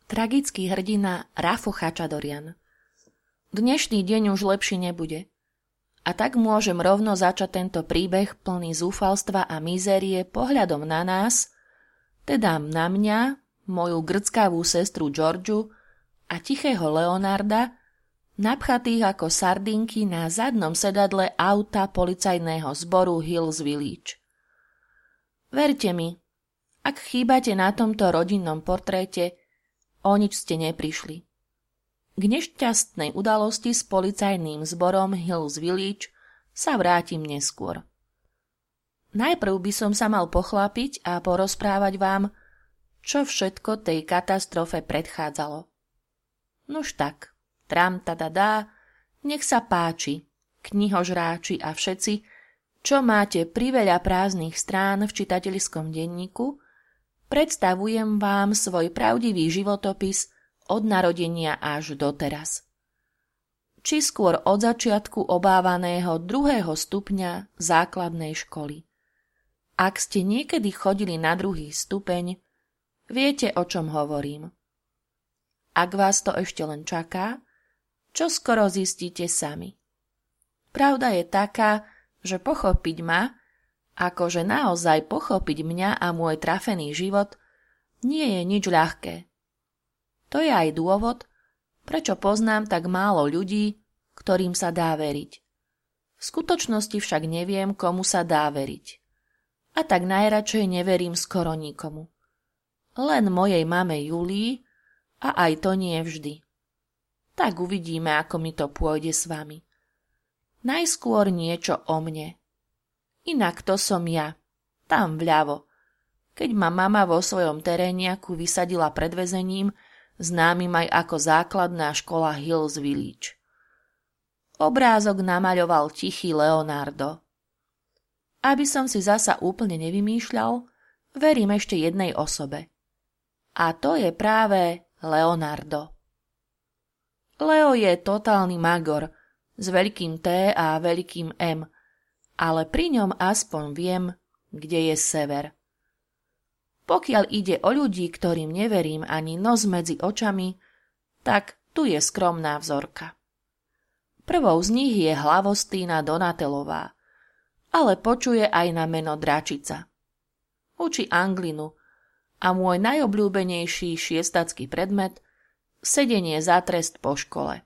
Tragický hrdina Rafo Chačadorian. Dnešný deň už lepší nebude. A tak môžem rovno začať tento príbeh plný zúfalstva a mizérie pohľadom na nás, teda na mňa, moju grckavú sestru Georgiu a tichého Leonarda, napchatých ako sardinky na zadnom sedadle auta policajného zboru Hills Village. Verte mi, ak chýbate na tomto rodinnom portréte, o nič ste neprišli. K nešťastnej udalosti s policajným zborom Hills Village sa vrátim neskôr. Najprv by som sa mal pochlápiť a porozprávať vám, čo všetko tej katastrofe predchádzalo. Nuž tak, tram tadadá, nech sa páči, knihožráči a všetci, čo máte priveľa prázdnych strán v čitateľskom denníku, predstavujem vám svoj pravdivý životopis od narodenia až doteraz. Či skôr od začiatku obávaného 2. stupňa základnej školy. Ak ste niekedy chodili na 2. stupeň, viete, o čom hovorím. Ak vás to ešte len čaká, čo skoro zistíte sami. Pravda je taká, že pochopiť ma, akože naozaj pochopiť mňa a môj trafený život, nie je nič ľahké. To je aj dôvod, prečo poznám tak málo ľudí, ktorým sa dá veriť. V skutočnosti však neviem, komu sa dá veriť. A tak najradšej neverím skoro nikomu. Len mojej mame Julii, a aj to nie vždy. Tak uvidíme, ako mi to pôjde s vami. Najskôr niečo o mne. Inak to som ja, tam vľavo, keď ma mama vo svojom teréniaku vysadila pred väzením, známym aj ako základná škola Hills Village. Obrázok namaľoval tichý Leonardo. Aby som si zasa úplne nevymýšľal, verím ešte jednej osobe. A to je práve Leonardo. Leo je totálny magor, s veľkým T a veľkým M, ale pri ňom aspoň viem, kde je sever. Pokiaľ ide o ľudí, ktorým neverím ani nos medzi očami, tak tu je skromná vzorka. Prvou z nich je hlavostýna Donatelová, ale počuje aj na meno Dračica. Učí anglinu a môj najobľúbenejší šiestacký predmet – sedenie za trest po škole.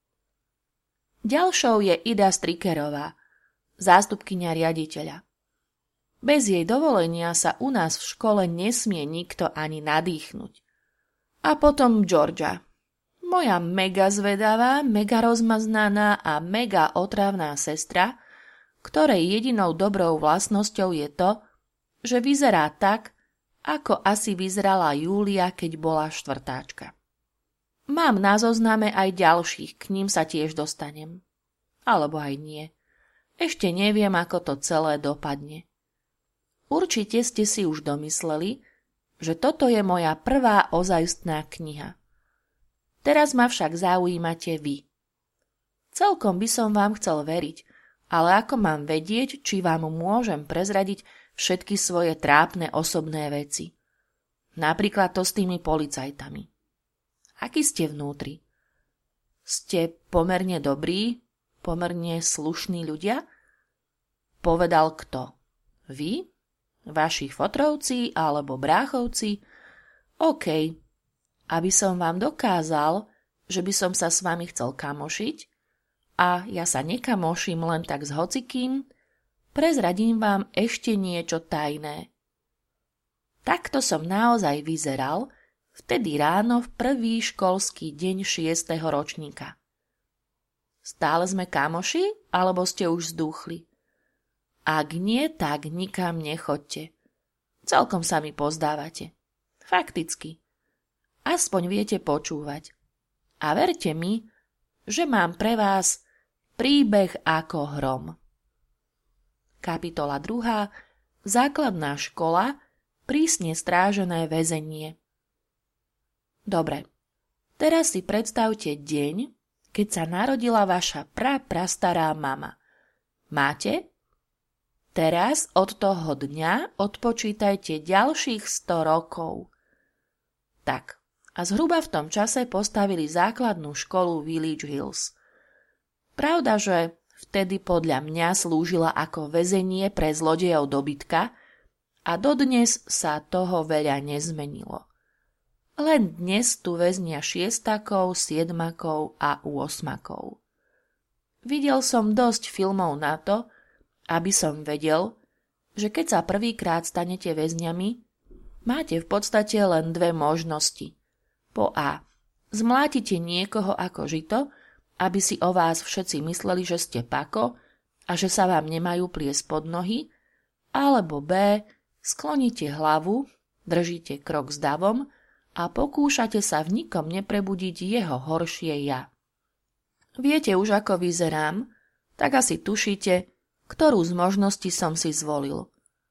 Ďalšou je Ida Strikerová, zástupkyňa riaditeľa. Bez jej dovolenia sa u nás v škole nesmie nikto ani nadýchnuť. A potom Georgia, moja mega zvedavá, mega rozmaznaná a mega otravná sestra, ktorej jedinou dobrou vlastnosťou je to, že vyzerá tak, ako asi vyzerala Júlia, keď bola štvrtáčka. Mám na zozname aj ďalších, k ním sa tiež dostanem. Alebo aj nie. Ešte neviem, ako to celé dopadne. Určite ste si už domysleli, že toto je moja prvá ozajstná kniha. Teraz ma však zaujímate vy. Celkom by som vám chcel veriť, ale ako mám vedieť, či vám môžem prezradiť všetky svoje trápne osobné veci. Napríklad to s tými policajtami. Akí ste vnútri? Ste pomerne dobrí? Pomerne slušní ľudia? Povedal kto? Vy? Vaši fotrovci alebo bráchovci? OK. Aby som vám dokázal, že by som sa s vami chcel kamošiť, a ja sa nekamoším len tak s hocikým, prezradím vám ešte niečo tajné. Takto som naozaj vyzeral vtedy ráno v prvý školský deň 6. ročníka. Stále sme kamoši, alebo ste už zdúchli? Ak nie, tak nikam nechoďte. Celkom sa mi pozdávate. Fakticky. Aspoň viete počúvať. A verte mi, že mám pre vás príbeh ako hrom. Kapitola 2. Základná škola, prísne strážené väzenie. Dobre, teraz si predstavte deň, keď sa narodila vaša prastará mama. Máte? Teraz od toho dňa odpočítajte ďalších 100 rokov. Tak, a zhruba v tom čase postavili základnú školu Village Hills. Pravda, že vtedy podľa mňa slúžila ako väzenie pre zlodejov dobytka a dodnes sa toho veľa nezmenilo. Len dnes tu väznia šiestakov, siedmakov a úosmakov. Videl som dosť filmov na to, aby som vedel, že keď sa prvýkrát stanete väzňami, máte v podstate len dve možnosti. Po A. Zmlátite niekoho ako žito, aby si o vás všetci mysleli, že ste pako a že sa vám nemajú pliesť pod nohy, alebo B. Skloníte hlavu, držíte krok s davom a pokúšate sa v nikom neprebudiť jeho horšie ja. Viete už, ako vyzerám, tak asi tušíte, ktorú z možností som si zvolil.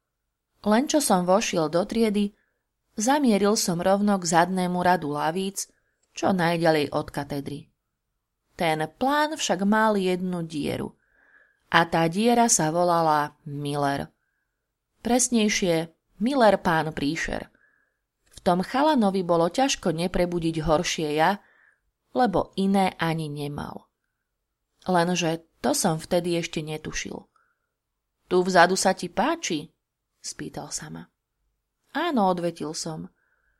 Len čo som vošiel do triedy, zamieril som rovno k zadnému radu lavíc, čo najďalej od katedry. Ten plán však mal jednu dieru a tá diera sa volala Miller. Presnejšie Miller pán príšer. V tom chalanovi bolo ťažko neprebudiť horšie ja, lebo iné ani nemal. Lenže to som vtedy ešte netušil. Tu vzadu sa ti páči? Spýtal sa ma. Áno, odvetil som.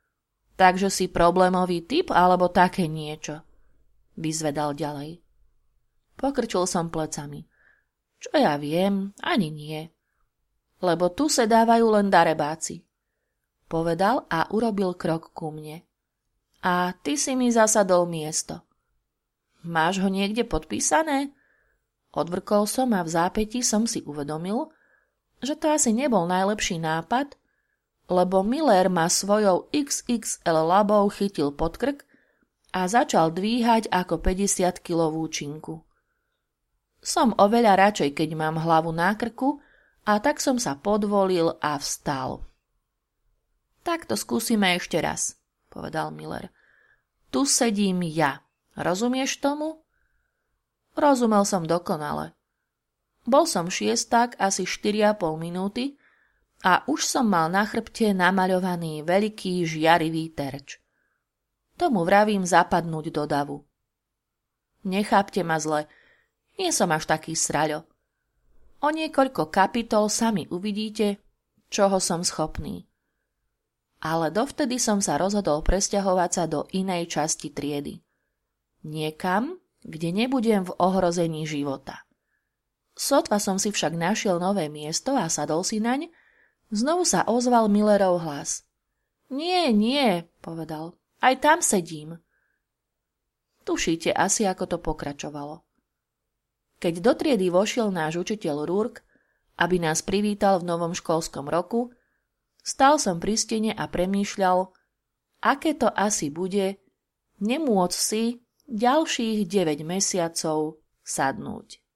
Takže si problémový typ alebo také niečo? Vyzvedal ďalej. Pokrčil som plecami. Čo ja viem, ani nie. Lebo tu sedávajú len darebáci. Povedal a urobil krok ku mne. A ty si mi zasadol miesto. Máš ho niekde podpísané? Odvrkol som a v zápätí som si uvedomil, že to asi nebol najlepší nápad, lebo Miller ma svojou XXL labou chytil pod krk a začal dvíhať ako 50-kilovú činku. Som oveľa radšej, keď mám hlavu na krku, a tak som sa podvolil a vstal. Tak to skúsime ešte raz, povedal Miller. Tu sedím ja. Rozumieš tomu? Rozumel som dokonale. Bol som šiestak asi 4,5 minúty a už som mal na chrbte namaľovaný veľký žiarivý terč. Tomu vravím zapadnúť do davu. Nechápte ma zle, nie som až taký sraľo. O niekoľko kapitol sami uvidíte, čoho som schopný. Ale dovtedy som sa rozhodol presťahovať sa do inej časti triedy. Niekam, kde nebudem v ohrození života. Sotva som si však našiel nové miesto a sadol si naň, znovu sa ozval Millerov hlas. Nie, povedal, aj tam sedím. Tušíte asi, ako to pokračovalo. Keď do triedy vošiel náš učiteľ Rourke, aby nás privítal v novom školskom roku, stál som pri stene a premýšľal, aké to asi bude nemôcť si ďalších 9 mesiacov sadnúť.